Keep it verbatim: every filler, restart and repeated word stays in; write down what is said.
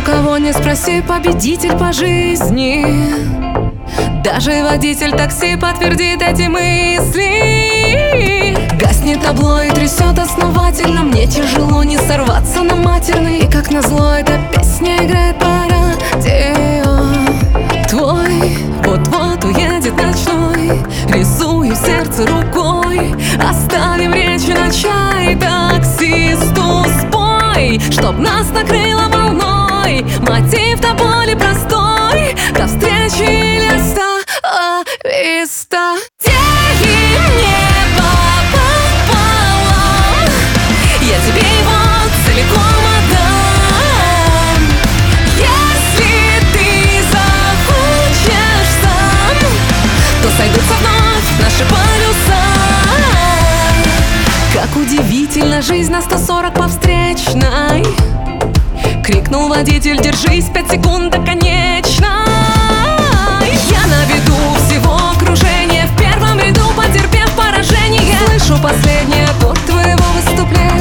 кого не спроси, победитель по жизни. Даже водитель такси подтвердит эти мысли. Гаснет табло и трясет основательно. Мне тяжело не сорваться на матерный. И как назло эта песня играет по радио. Твой вот-вот уедет ночной. Рисую сердце рукой. Оставим речи на чай. Таксисту спой, чтоб нас накрыло волной. Мотив до боли простой. До встречи или остависта. Деньги небо пополам. Я тебе его целиком отдам. Если ты захочешь сам, то сойдутся вновь наши полюса. Как удивительно жизнь на сто сорок по встречной. Крикнул водитель: держись, пять секунд до конечной. Я на виду всего окружения, в первом ряду потерпев поражение. Слышу последний аккорд твоего выступления.